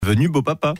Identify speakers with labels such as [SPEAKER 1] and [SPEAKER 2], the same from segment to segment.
[SPEAKER 1] Venu beau papa.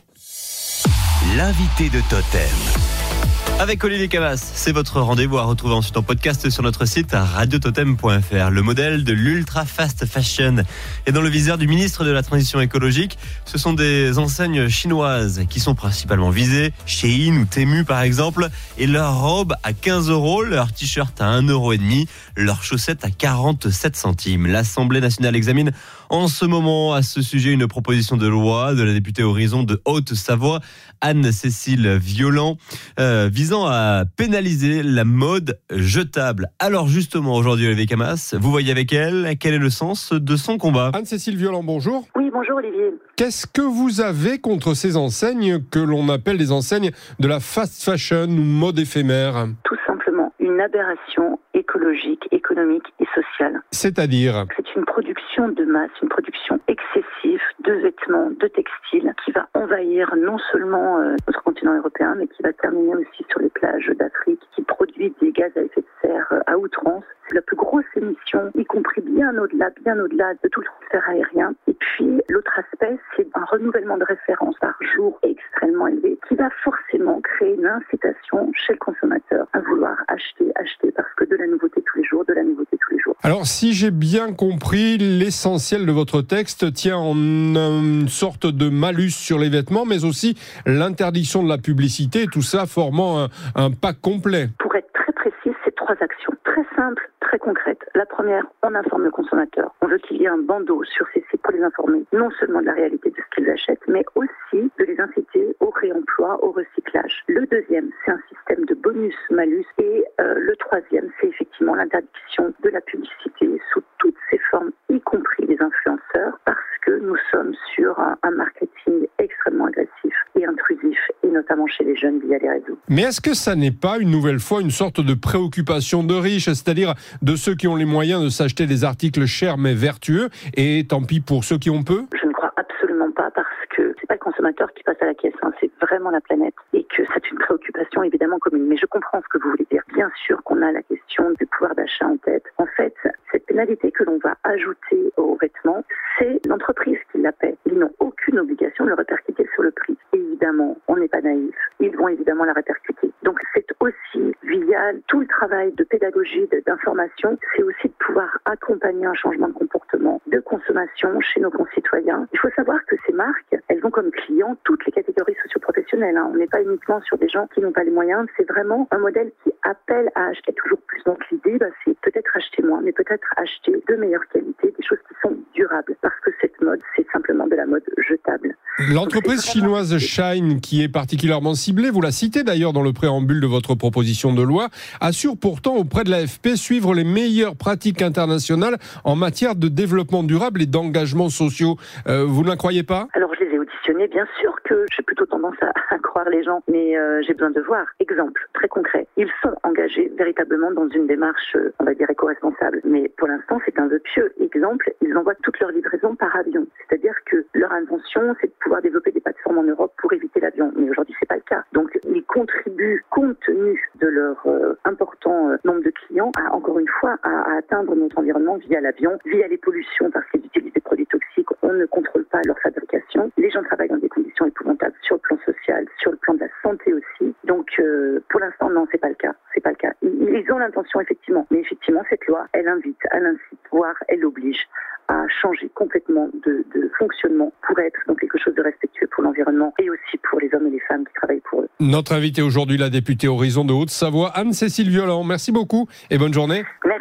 [SPEAKER 2] L'invité de Totem.
[SPEAKER 1] Avec Olivier Camas, c'est votre rendez-vous à retrouver ensuite en podcast sur notre site radiototem.fr. Le modèle de l'ultra fast fashion est dans le viseur du ministre de la Transition écologique. Ce sont des enseignes chinoises qui sont principalement visées, Shein ou Temu par exemple, et leurs robes à 15 €, leurs t-shirts à 1,5 €, leurs chaussettes à 47 centimes. L'Assemblée nationale examine en ce moment à ce sujet une proposition de loi de la députée Horizon de Haute-Savoie, Anne-Cécile Violent, visant à pénaliser la mode jetable. Alors justement, aujourd'hui, Olivier Camas, vous voyez avec elle, quel est le sens de son combat ?
[SPEAKER 3] Anne-Cécile Violent, bonjour.
[SPEAKER 4] Oui, bonjour Olivier.
[SPEAKER 3] Qu'est-ce que vous avez contre ces enseignes que l'on appelle des enseignes de la fast fashion ou mode éphémère ?
[SPEAKER 4] Tout simplement une aberration écologique, économique et sociale.
[SPEAKER 3] C'est-à-dire ?
[SPEAKER 4] C'est une production de masse, une production excessive de vêtements, de textiles qui va envahir non seulement notre continent européen, mais qui va terminer aussi sur les plages d'Afrique, qui produit des gaz à effet de serre à outrance. C'est la plus grosse émission, y compris bien au-delà de tout le transfert aérien. Et puis, l'autre aspect, c'est un renouvellement de références par jour extrêmement élevé, qui va forcément créer une incitation chez le consommateur à vouloir acheter, parce que de la nouveauté tous les jours.
[SPEAKER 3] Alors, si j'ai bien compris, l'essentiel de votre texte tient en une sorte de malus sur les vêtements, mais aussi l'interdiction de la publicité, tout ça formant un pack complet.
[SPEAKER 4] Pour être très précis, c'est 3 actions très simples, très concrètes. La première, on informe le consommateur. On veut qu'il y ait un bandeau sur ces sites pour les informer, non seulement de la réalité de ce qu'ils achètent, mais aussi de les inciter au réemploi, au recyclage. Le deuxième, c'est un système de bonus-malus. Et le troisième, c'est effectivement l'interdiction de la publicité sous toutes ses formes, y compris les influenceurs, parce que nous sommes sur un marketing extrêmement agressif et intrusif, et notamment chez les jeunes via les réseaux.
[SPEAKER 3] Mais est-ce que ça n'est pas une nouvelle fois une sorte de préoccupation de riches, c'est-à-dire de ceux qui ont les moyens de s'acheter des articles chers mais vertueux, et tant pis pour ceux qui ont peu ?
[SPEAKER 4] Je ne crois absolument pas, parce que c'est pas le consommateur qui passe à la caisse, c'est vraiment la planète, et que c'est une préoccupation évidemment commune. Mais je comprends ce que vous voulez dire. Bien sûr qu'on a la question du pouvoir d'achat en tête. En fait, cette pénalité que l'on va ajouter aux vêtements, c'est l'entreprise qui la paie. Ils n'ont aucune obligation de le répercuter sur le prix. Évidemment, on n'est pas naïf. Ils vont évidemment la répercuter. Donc c'est aussi via tout le travail de pédagogie, d'information, c'est aussi de pouvoir accompagner un changement de comportement, de consommation chez nos concitoyens. Il faut savoir que ces marques, elles ont comme clients toutes les catégories socio-professionnelles. On n'est pas uniquement sur des gens qui n'ont pas les moyens. C'est vraiment un modèle qui appelle à acheter toujours plus. Donc l'idée, c'est peut-être acheter moins, mais peut-être acheter de meilleure qualité, des choses qui sont durables. Parce que cette mode, c'est simplement de la mode jetable.
[SPEAKER 3] L'entreprise chinoise Shein, qui est particulièrement ciblée, vous la citez d'ailleurs dans le préambule de votre proposition de loi, assure pourtant auprès de l'AFP suivre les meilleures pratiques internationales en matière de développement durable et d'engagement sociaux. Vous ne la croyez pas ?
[SPEAKER 4] Alors je les ai auditionnés, bien sûr que j'ai plutôt tendance à croire les gens, mais j'ai besoin de voir. Exemple très concret, ils sont engagés véritablement dans une démarche, on va dire, éco-responsable. Mais pour l'instant, c'est un vœu pieux. Exemple, ils envoient toutes leurs livraisons par avion. C'est-à-dire que leur intention, c'est de pouvoir développer des plateformes en Europe pour éviter l'avion. Mais aujourd'hui, c'est pas le cas. Donc, ils contribuent, compte tenu de leur important nombre de clients, encore une fois, à atteindre notre environnement via l'avion, via les pollutions, parce qu'ils utilisent des produits toxiques. On ne contrôle pas leur fabrication. Les gens travaillent dans des conditions épouvantables sur le plan social, sur le plan de la santé aussi. Donc, pour l'instant, non, c'est pas le cas. Ils ont l'intention, effectivement. Mais effectivement, cette loi, elle incite, voire elle oblige à changer complètement de fonctionnement pour être dans quelque chose de respectueux pour l'environnement et aussi pour les hommes et les femmes qui travaillent pour eux.
[SPEAKER 3] Notre invitée aujourd'hui, la députée Horizon de Haute-Savoie, Anne-Cécile Violent. Merci beaucoup et bonne journée.
[SPEAKER 4] Merci.